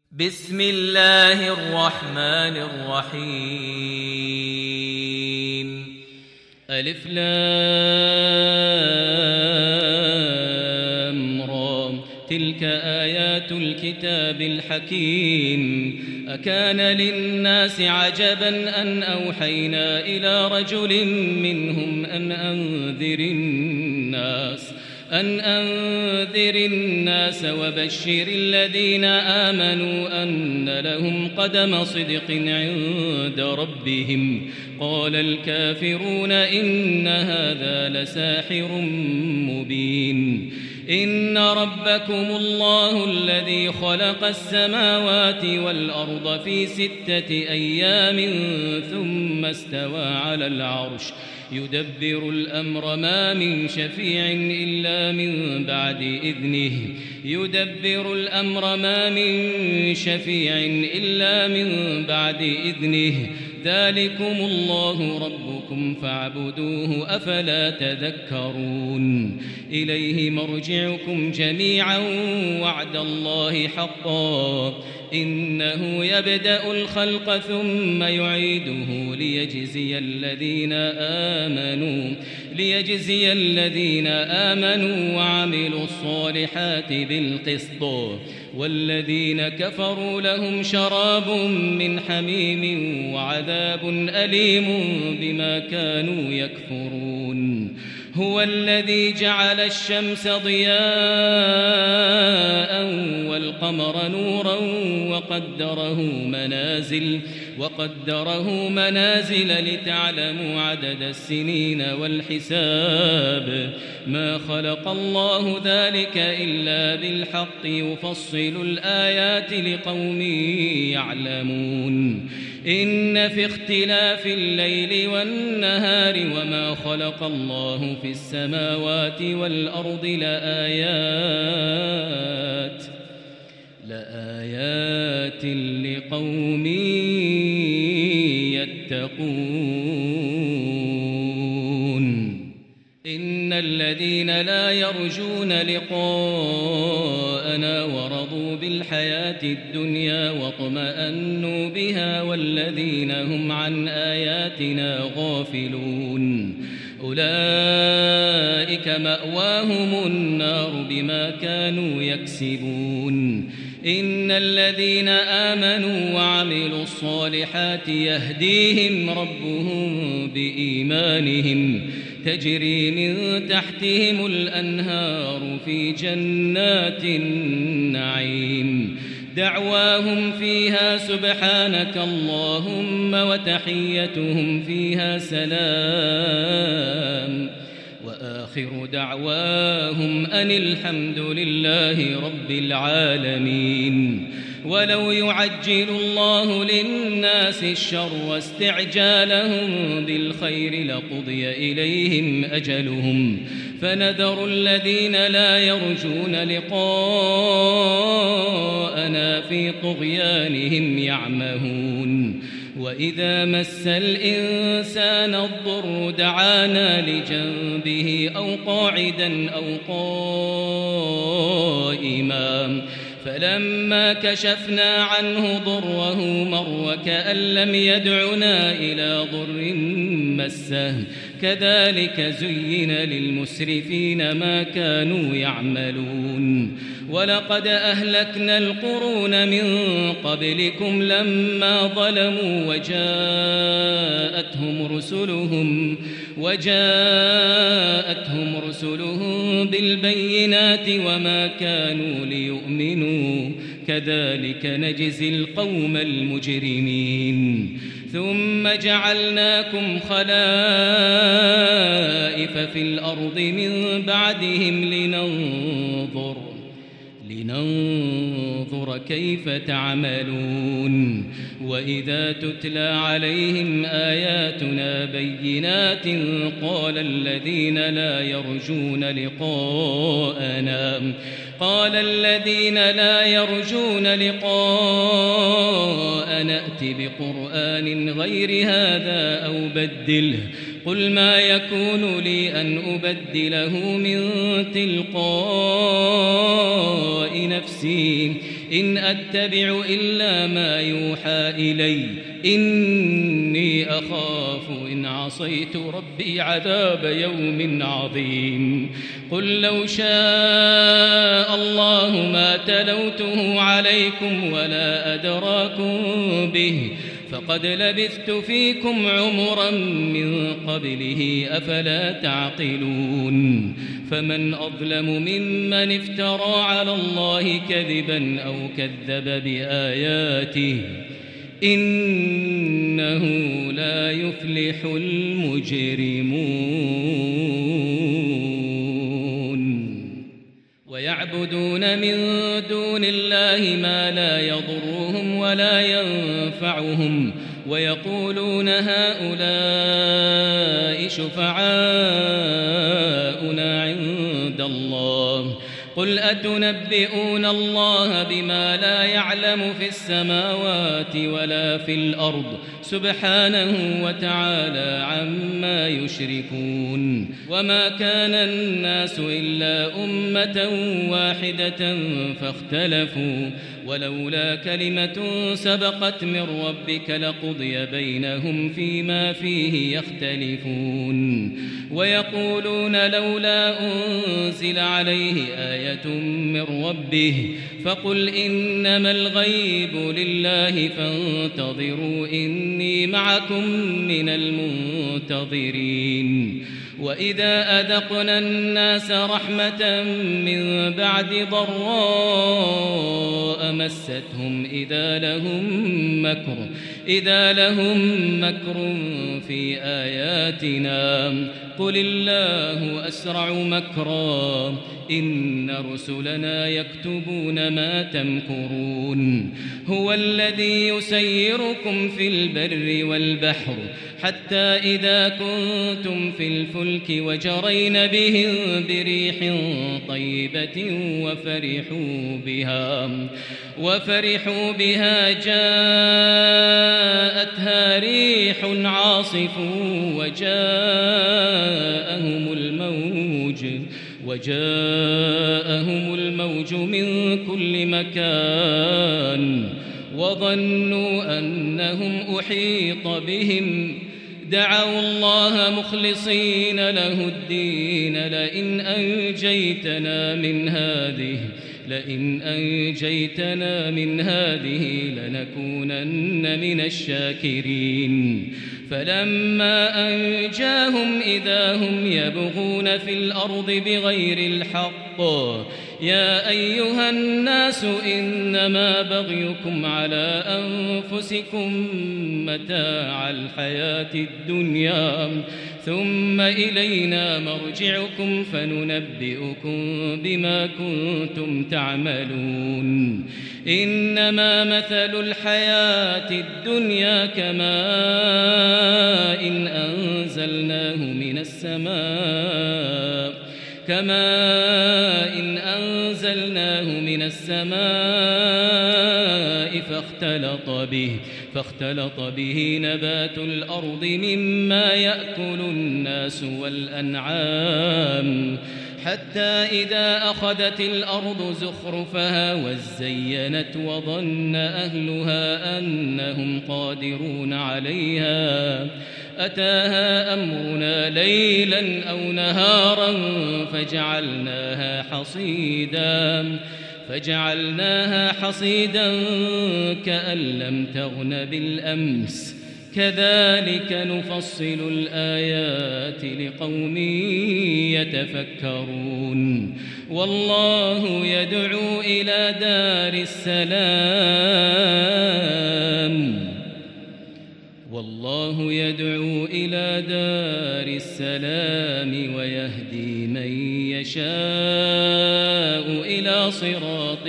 بسم الله الرحمن الرحيم. ألف لام را، تلك آيات الكتاب الحكيم. أكان للناس عجبا أن أوحينا إلى رجل منهم أن أنذر الناس وبشر الذين آمنوا أن لهم قدم صدق عند ربهم. قال الكافرون إن هذا لساحر مبين. إن ربكم الله الذي خلق السماوات والأرض في 6 أيام ثم استوى على العرش يدبر الأمر ما من شفيع إلا من بعد إذنه ذلكم الله ربكم فاعبدوه أفلا تذكرون. إليه مرجعكم جميعا وعد الله حقا إنه يبدأ الخلق ثم يعيده ليجزي الذين آمنوا وعملوا الصالحات بالقسط، والذين كفروا لهم شراب من حميم وعذاب أليم بما كانوا يكفرون. هو الذي جعل الشمس ضياء والقمر نورا وقدره منازل لتعلموا عدد السنين والحساب. ما خلق الله ذلك إلا بالحق يفصل الآيات لقوم يعلمون. إن في اختلاف الليل والنهار وما خلق الله في السماوات والأرض لآيات لقوم يتقون. إن الذين لا يرجون لقاءنا ورضوا بالحياة الدنيا واطمأنوا بها والذين هم عن آياتنا غافلون أولئك مأواهم النار بما كانوا يكسبون. إن الذين آمنوا وعملوا الصالحات يهديهم ربهم بإيمانهم تجري من تحتهم الأنهار في جنات النعيم. دعواهم فيها سبحانك اللهم وتحيتهم فيها سلام، وآخر دعواهم أن الحمد لله رب العالمين. ولو يعجل الله للناس الشر واستعجالهم بالخير لقضي إليهم أجلهم فنذر الذين لا يرجون لقاءنا في طغيانهم يعمهون. وإذا مس الإنسان الضر دعانا لجنبه أو قاعدا أو قائما فلما كشفنا عنه ضره مر وكأن لم يدعنا إلى ضر مسه كذلك زين للمسرفين ما كانوا يعملون. ولقد أهلكنا القرون من قبلكم لما ظلموا وجاءتهم رسلهم بالبينات وما كانوا ليؤمنوا كذلك نجزي القوم المجرمين. ثم جعلناكم خلائف في الأرض من بعدهم لننظر كيف تعملون. وإذا تتلى عليهم آياتنا بينات قال الذين لا يرجون لقاءنا ائت بقرآن غير هذا أو بدله قل ما يكون لي أن أبدله من تلقاء نفسي إن أتبع إلا ما يوحى إلي إني أخاف إن عصيت ربي عذاب يوم عظيم قل لو شاء الله ما تلوته عليكم ولا أدراكم به فقد لبثت فيكم عمرا من قبله أفلا تعقلون فمن أظلم ممن افترى على الله كذبا أو كذب بآياته إنه لا يفلح المجرمون ويعبدون من دون الله ما لا يضرهم ولا ينفعهم ويقولون هؤلاء شفعاؤنا عند الله قل أتنبئون الله بما لا يعلم في السماوات ولا في الأرض سبحانه وتعالى عما يشركون وما كان الناس إلا أمة واحدة فاختلفوا ولولا كلمة سبقت من ربك لقضي بينهم فيما فيه يختلفون ويقولون لولا أنزل عليه آية من ربه فقل إنما الغيب لله فانتظروا إني معكم من المنتظرين وإذا أذقنا الناس رحمة من بعد ضراء مستهم إذا لهم مكر في آياتنا قل الله أسرع مكرا إن رسلنا يكتبون ما تمكرون هو الذي يسيركم في البر والبحر حتى إذا كنتم في الفلك وجرين بهم بريح طيبة وفرحوا بها جاءتها ريح عاصف وجاءهم الموج من كل مكان وظنوا أنهم أحيط بهم دعوا الله مخلصين له الدين لئن أنجيتنا من هذه لنكونن من الشاكرين فلما أنجاهم إذا هم يبغون في الأرض بغير الحق يا أيها الناس إنما بغيكم على أنفسكم متاع الحياة الدنيا ثم إلينا مرجعكم فننبئكم بما كنتم تعملون إنما مثل الحياة الدنيا كماء إن أنزلناه من السماء فاختلط به نبات الأرض مما يأكل الناس والأنعام حتى إذا أخذت الأرض زخرفها وزينت وظن أهلها أنهم قادرون عليها أتاها أمرنا ليلا أو نهارا فجعلناها حصيدا كأن لم تغن بالأمس كذلك نفصل الآيات لقوم يتفكرون والله يدعو إلى دار السلام ويهدي من يشاء إلى صراط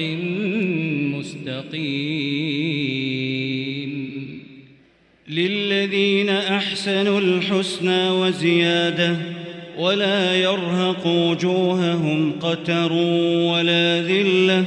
مستقيم للذين أحسنوا الحسنى وزيادة ولا يرهق وجوههم قتر ولا ذلة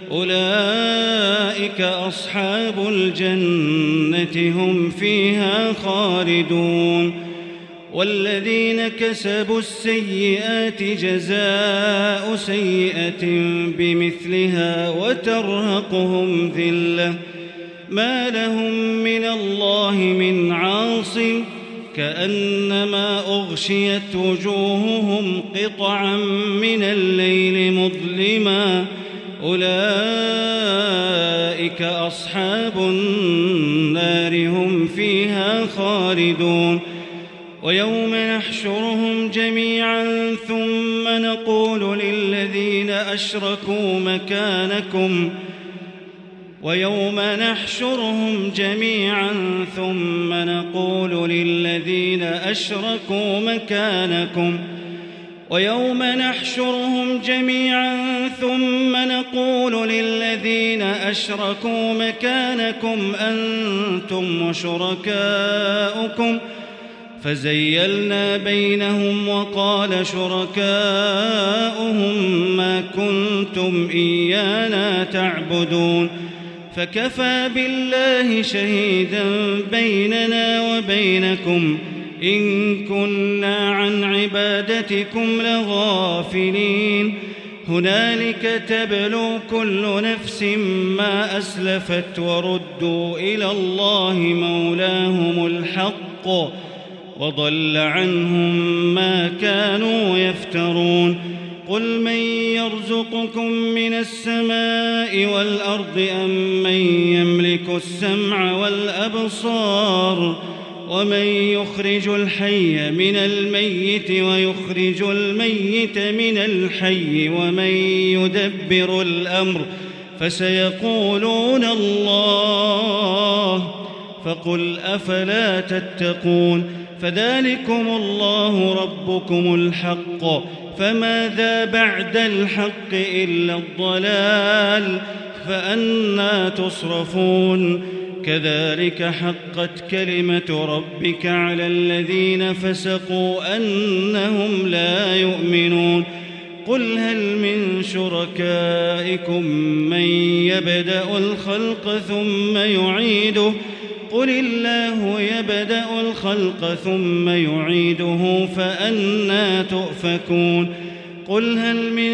أولئك أصحاب الجنة هم فيها خالدون والذين كسبوا السيئات جزاء سيئة بمثلها وترهقهم ذلة ما لهم من الله من عاصم كأنما أغشيت وجوههم قطعا من الليل مظلما أولئك أصحاب النار هم فيها خالدون ويوم نحشرهم جميعا ثم نقول للذين أشركوا مكانكم ويوم نحشرهم جميعا ثم نقول للذين أشركوا مكانكم ويوم نحشرهم جميعا ثم نقول للذين أشركوا مكانكم أنتم وشركاؤكم فزيلنا بينهم وقال شركاؤهم ما كنتم إيانا تعبدون فكفى بالله شهيدا بيننا وبينكم إن كنا عن عبادتكم لغافلين هنالك تبلو كل نفس ما أسلفت وردوا إلى الله مولاهم الحق وضل عنهم ما كانوا يفترون قل من يرزقكم من السماء والأرض أم من يملك السمع والأبصار ومن يخرج الحي من الميت ويخرج الميت من الحي ومن يدبر الأمر فسيقولون الله فقل أفلا تتقون فذلكم الله ربكم الحق فماذا بعد الحق إلا الضلال فأنى تصرفون كذلك حقت كلمة ربك على الذين فسقوا أنهم لا يؤمنون قل هل من شركائكم من يبدأ الخلق ثم يعيده قل الله يبدأ الخلق ثم يعيده فأنى تؤفكون قل هل من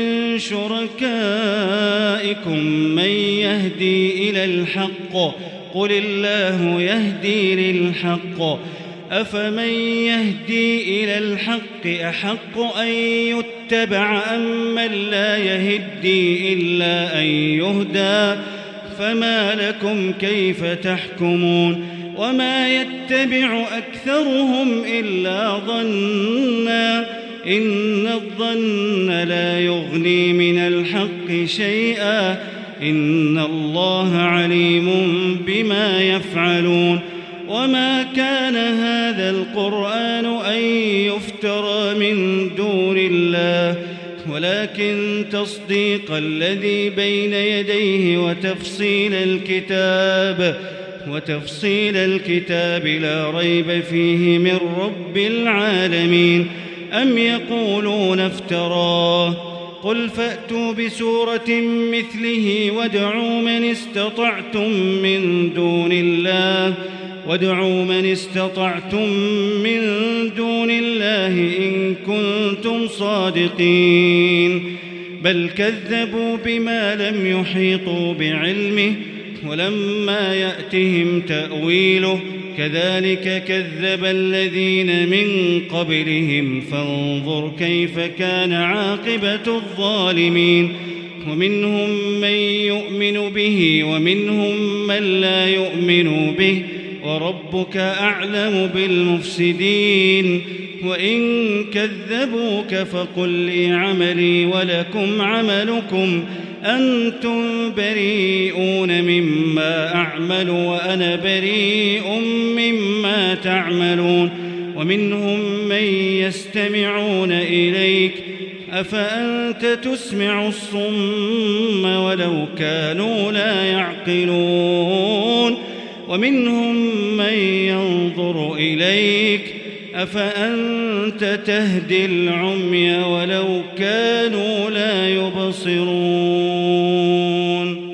شركائكم من يهدي إلى الحق قل الله يهدي للحق أفمن يهدي إلى الحق أحق أن يتبع أم من لا يهدي إلا أن يهدى فما لكم كيف تحكمون وما يتبع أكثرهم إلا ظنا إن الظن لا يغني من الحق شيئا إن الله عليم بما يفعلون وما كان هذا القرآن أن يفترى من دون الله ولكن تصديق الذي بين يديه وتفصيل الكتاب لا ريب فيه من رب العالمين أم يقولون افتراه قل فأتوا بسورة مثله وادعوا من استطعتم من دون الله إن كنتم صادقين بل كذبوا بما لم يحيطوا بعلمه ولما يأتهم تأويله كذلك كذب الذين من قبلهم فانظر كيف كان عاقبة الظالمين ومنهم من يؤمن به ومنهم من لا يؤمن به وربك أعلم بالمفسدين وإن كذبوك فقل لي عملي ولكم عملكم أنتم بريئون مما أعمل وأنا بريء مما تعملون ومنهم من يستمعون إليك أفأنت تسمع الصم ولو كانوا لا يعقلون ومنهم من ينظر إليك أفأنت تهدي العمي ولو كانوا لا يبصرون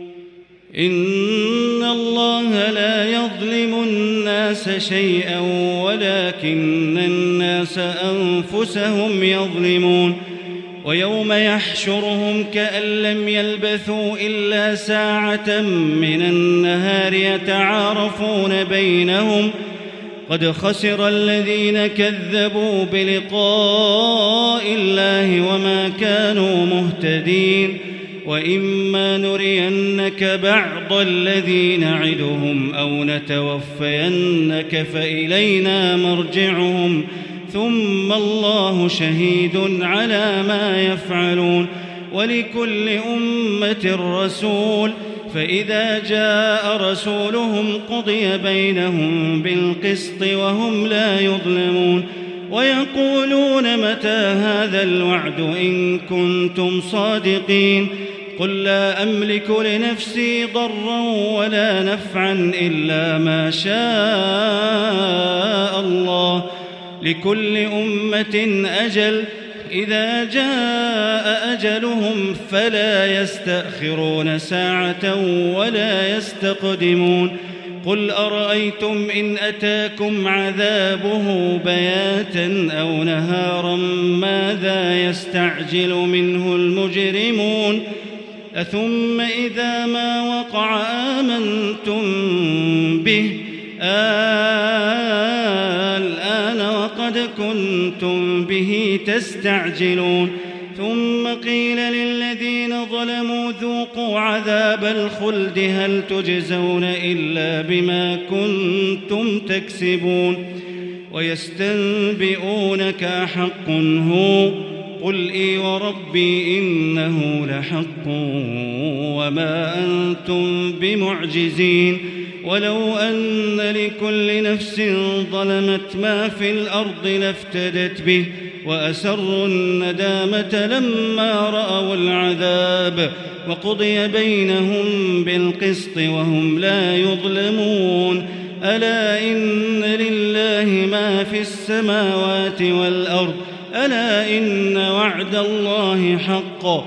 إن الله لا يظلم الناس شيئا ولكن الناس أنفسهم يظلمون ويوم يحشرهم كأن لم يلبثوا إلا ساعة من النهار يتعارفون بينهم قد خسر الذين كذبوا بلقاء الله وما كانوا مهتدين وإما نرينك بعض الذي نعدهم أو نتوفينك فإلينا مرجعهم ثم الله شهيد على ما يفعلون ولكل أمة رسول فإذا جاء رسولهم قضي بينهم بالقسط وهم لا يظلمون ويقولون متى هذا الوعد إن كنتم صادقين قل لا أملك لنفسي ضرا ولا نفعا إلا ما شاء الله لكل أمة أجل إذا جاء أجلهم فلا يستأخرون ساعة ولا يستقدمون قل أرأيتم إن أتاكم عذابه بياتا أو نهارا ماذا يستعجل منه المجرمون أثم إذا ما وقع آمنتم به الآن وقد كنتم به تستعجلون ثم قيل للذين ظلموا ذوقوا عذاب الخلد هل تجزون إلا بما كنتم تكسبون ويستنبئونك أحق هو قل إي وربي إنه لحق وما أنتم بمعجزين ولو أن لكل نفس ظلمت ما في الأرض لافتدت به وأسروا الندامة لما رأوا العذاب وقضي بينهم بالقسط وهم لا يظلمون ألا إن لله ما في السماوات والأرض ألا إن وعد الله حق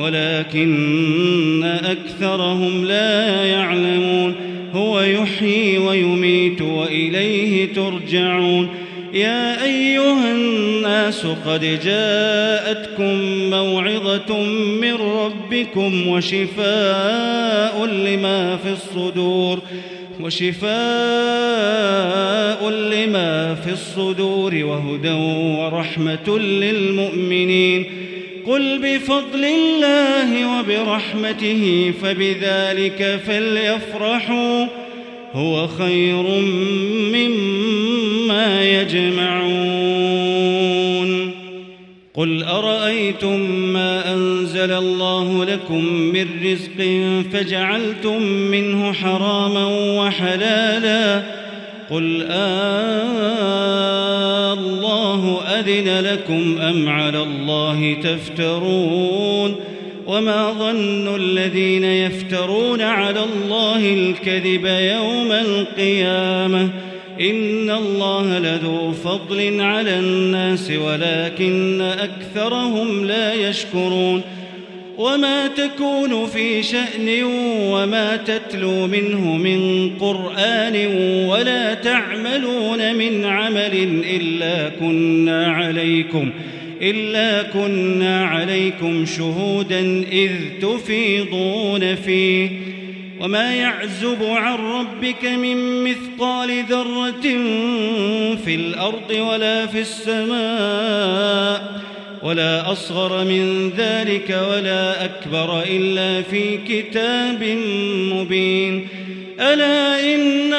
ولكن أكثرهم لا يعلمون هو يحيي ويميت وإليه ترجعون يا أيها الناس قد جاءتكم موعظة من ربكم وشفاء لما في الصدور وهدى ورحمة للمؤمنين قل بفضل الله وبرحمته فبذلك فليفرحوا هو خير مما يجمعون قل أرأيتم ما أنزل الله لكم من رزق فجعلتم منه حراما وحلالا قل الله أذن لكم أم على الله تفترون وما ظن الذين يفترون على الله الكذب يوم القيامة إن الله لذو فضل على الناس ولكن أكثرهم لا يشكرون وما تكون في شأن وما تتلو منه من قرآن ولا تعملون من عمل إلا كنا عليكم شهودا إذ تفيضون فيه وما يعزب عن ربك من مثقال ذرة في الأرض ولا في السماء ولا أصغر من ذلك ولا أكبر إلا في كتاب مبين ألا إن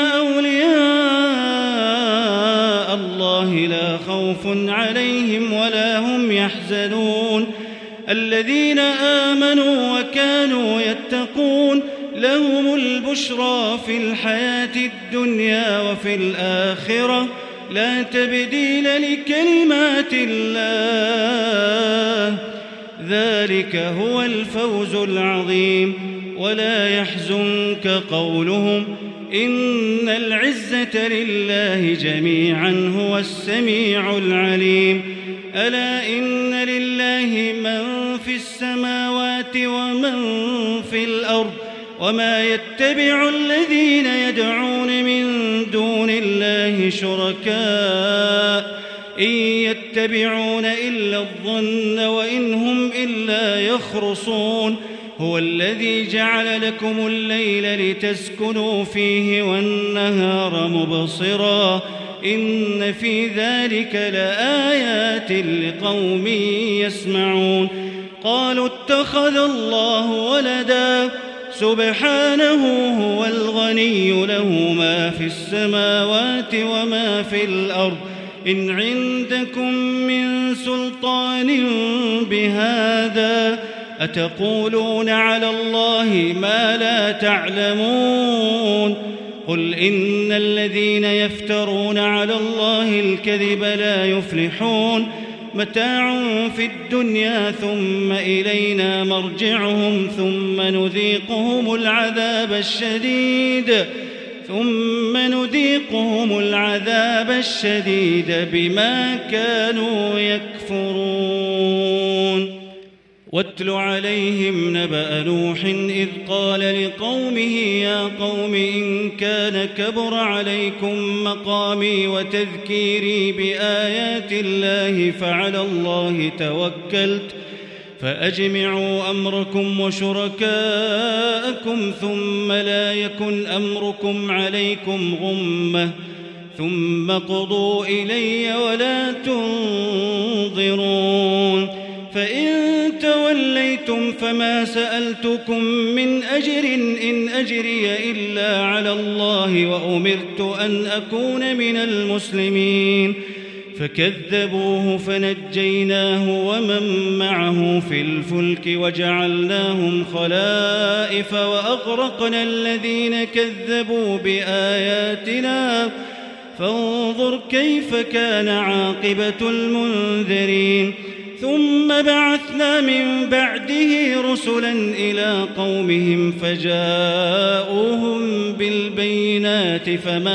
أولياء الله لا خوف عليهم ولا هم يحزنون الذين آمنوا وكانوا يتقون لهم البشرى في الحياة الدنيا وفي الآخرة لا تبديل لكلمات الله ذلك هو الفوز العظيم ولا يحزنك قولهم إن العزة لله جميعا هو السميع العليم ألا إن لله من في السماوات ومن في الأرض وما يتبع الذين يدعون من دون الله شركاء إن يتبعون إلا الظن وإن هم إلا يخرصون هو الذي جعل لكم الليل لتسكنوا فيه والنهار مبصرا إن في ذلك لآيات لقوم يسمعون قالوا اتخذ الله ولدا سبحانه هو الغني له ما في السماوات وما في الأرض إن عندكم من سلطان بهذا أتقولون على الله ما لا تعلمون قل إن الذين يفترون على الله الكذب لا يفلحون متاع في الدنيا ثم إلينا مرجعهم ثم نذيقهم العذاب الشديد بما كانوا يكفرون واتل عليهم نبأ نوح إذ قال لقومه يا قوم إن كان كبر عليكم مقامي وتذكيري بآيات الله فعلى الله توكلت فأجمعوا أمركم وشركاءكم ثم لا يكن أمركم عليكم غمة ثم قضوا إلي ولا تنظرون فإن توليتم فما سألتكم من أجر إن أجري إلا على الله وأمرت أن أكون من المسلمين فكذبوه فنجيناه ومن معه في الفلك وجعلناهم خلائف وأغرقنا الذين كذبوا بآياتنا فانظر كيف كان عاقبة المنذرين ثم بعثنا من بعده رسلا إلى قومهم فجاءوهم بالبينات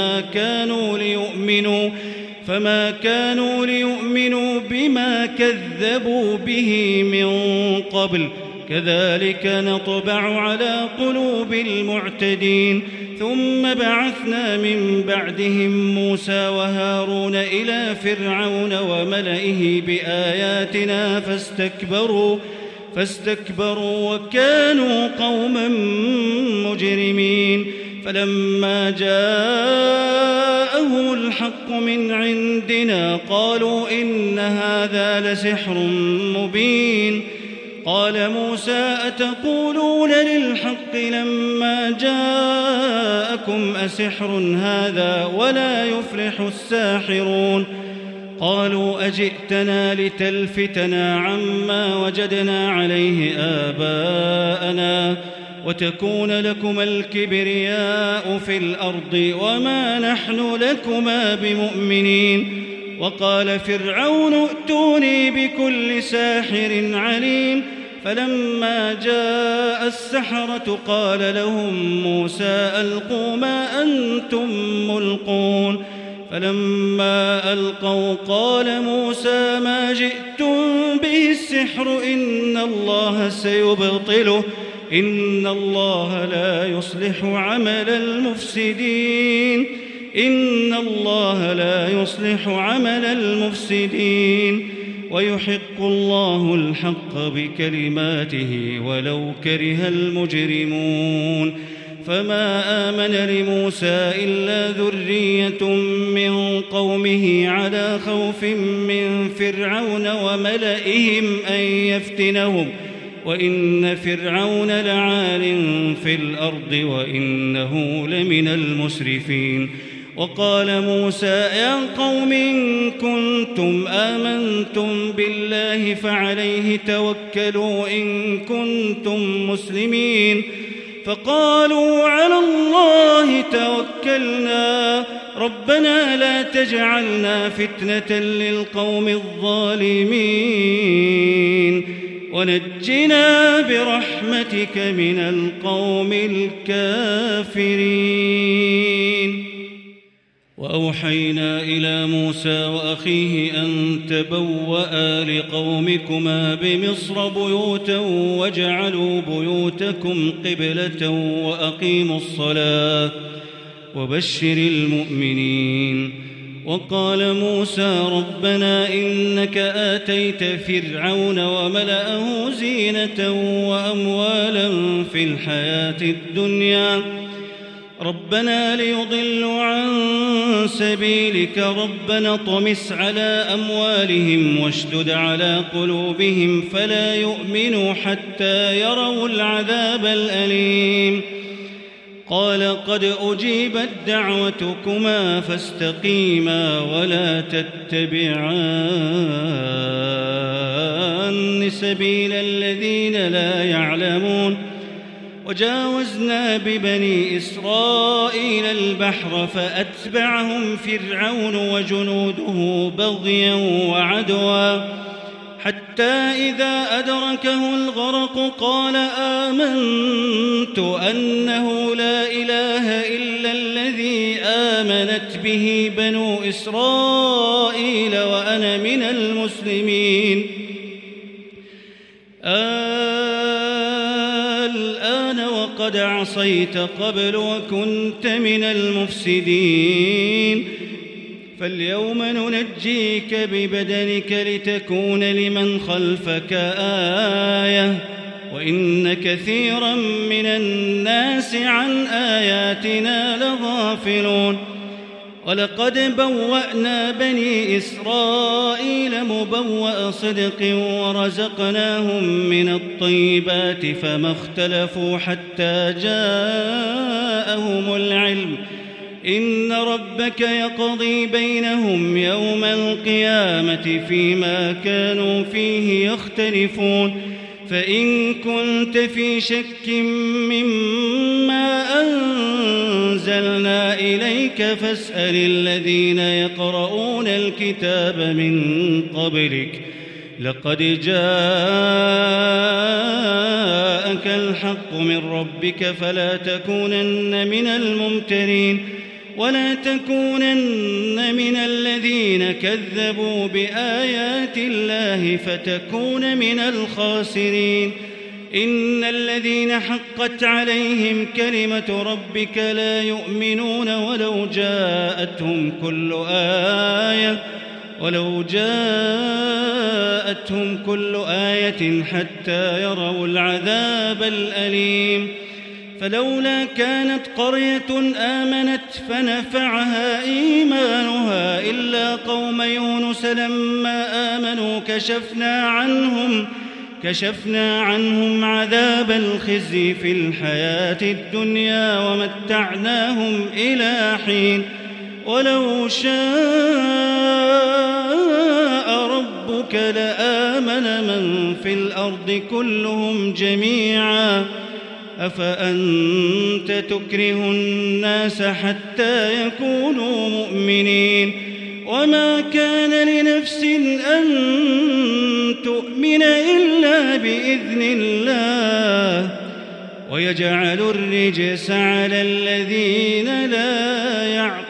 فما كانوا ليؤمنوا بما كذبوا به من قبل كذلك نطبع على قلوب المعتدين ثم بعثنا من بعدهم موسى وهارون إلى فرعون وملئه بآياتنا فاستكبروا وكانوا قوما مجرمين فلما جاءهم الحق من عندنا قالوا إن هذا لسحر مبين قال موسى أتقولون للحق لما جاءكم أسحر هذا ولا يفلح الساحرون قالوا أجئتنا لتلفتنا عما وجدنا عليه آباءنا وتكون لكما الكبرياء في الأرض وما نحن لكما بمؤمنين وقال فرعون ائتوني بكل ساحر عليم فلما جاء السحرة قال لهم موسى ألقوا ما أنتم ملقون فلما ألقوا قال موسى ما جئتم به السحر إن الله سيبطله إن الله لا يصلح عمل المفسدين ويحق الله الحق بكلماته ولو كره المجرمون فما آمن لموسى إلا ذرية من قومه على خوف من فرعون وملئهم أن يفتنهم وإن فرعون لعال في الأرض وإنه لمن المسرفين وقال موسى يا قوم إن كنتم آمنتم بالله فعليه توكلوا إن كنتم مسلمين فقالوا على الله توكلنا ربنا لا تجعلنا فتنة للقوم الظالمين ونجنا برحمتك من القوم الكافرين وأوحينا إلى موسى وأخيه أن تبوأ لقومكما بمصر بيوتا واجعلوا بيوتكم قبلة وأقيموا الصلاة وبشر المؤمنين وقال موسى ربنا إنك آتيت فرعون وملأه زينة وأموالا في الحياة الدنيا ربنا ليضلوا عن سبيلك ربنا طمس على أموالهم واشدد على قلوبهم فلا يؤمنوا حتى يروا العذاب الأليم قال قد أجيبت دعوتكما فاستقيما ولا تتبعان سبيل الذين لا يعلمون وجاوزنا ببني إسرائيل البحر فأتبعهم فرعون وجنوده بغيا وعدوا حتى إذا أدركه الغرق قال آمنت أنه لا إله إلا الذي آمنت به بنو إسرائيل وأنا من المسلمين الآن وقد عصيت قبل وكنت من المفسدين فاليوم ننجيك ببدنك لتكون لمن خلفك آية وإن كثيرا من الناس عن آياتنا لغافلون ولقد بوأنا بني إسرائيل مبوأ صدق ورزقناهم من الطيبات فما اختلفوا حتى جاءهم العلم إن ربك يقضي بينهم يوم القيامة فيما كانوا فيه يختلفون فإن كنت في شك مما أنزلنا إليك فاسأل الذين يقرؤون الكتاب من قبلك لقد جاءك الحق من ربك فلا تكونن من الممترين ولا تكونن من الذين كذبوا بآيات الله فتكون من الخاسرين إن الذين حقت عليهم كلمة ربك لا يؤمنون ولو جاءتهم كل آية حتى يروا العذاب الأليم فلولا كانت قرية آمنت فنفعها إيمانها إلا قوم يونس لما آمنوا كشفنا عنهم عذاب الخزي في الحياة الدنيا ومتعناهم إلى حين ولو شاء ربك لآمن من في الأرض كلهم جميعا أفأنت تكره الناس حتى يكونوا مؤمنين وما كان لنفس أن تؤمن إلا بإذن الله ويجعل الرجس على الذين لا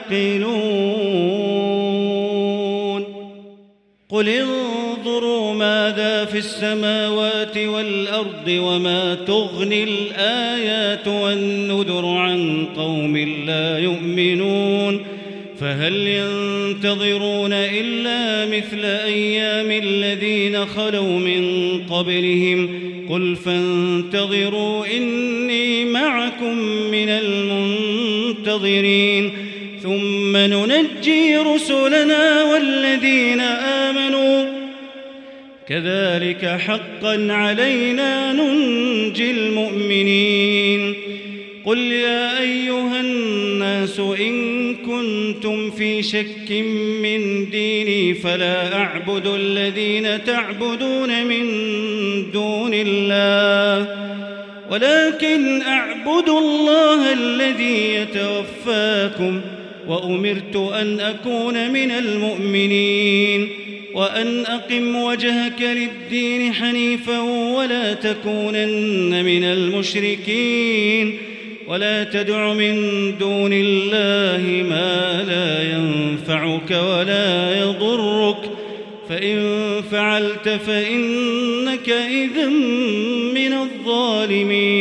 يعقلون قل انظروا ماذا في السماوات والأرض وما تغني الآيات والنذر عن قوم لا يؤمنون فهل ينتظرون إلا مثل أيام الذين خلوا من قبلهم قل فانتظروا إني معكم من المنتظرين ثم ننجي رسلنا والذين آمنوا كذلك حقا علينا ننجي المؤمنين قل يا أيها الناس إن كنتم في شك من ديني فلا أعبد الذين تعبدون من دون الله ولكن أعبد الله الذي يتوفاكم وأمرت أن أكون من المؤمنين وأن أقم وجهك للدين حنيفا ولا تكونن من المشركين ولا تدع من دون الله ما لا ينفعك ولا يضرك فإن فعلت فإنك إذن من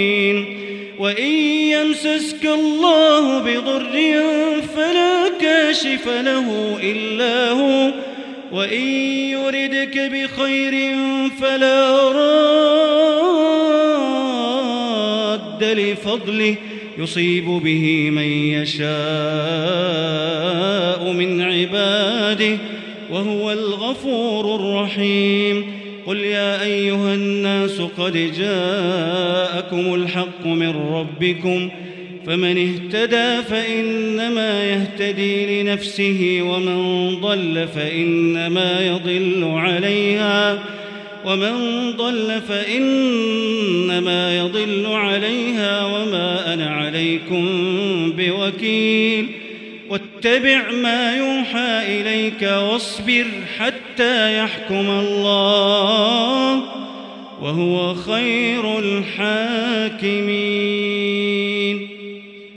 الظالمين وإن يمسسك الله بضر فلا كاشف كاشف له إلا هو وإن يردك بخير فلا راد لفضله يصيب به من يشاء من عباده وهو الغفور الرحيم قل يا أيها الناس قد جاءكم الحق من ربكم فمن اهتدى فإنما يهتدي لنفسه ومن ضل فإنما يضل عليها وما أنا عليكم بوكيل واتبع ما يوحى إليك واصبر حتى يحكم الله وهو خير الحاكمين.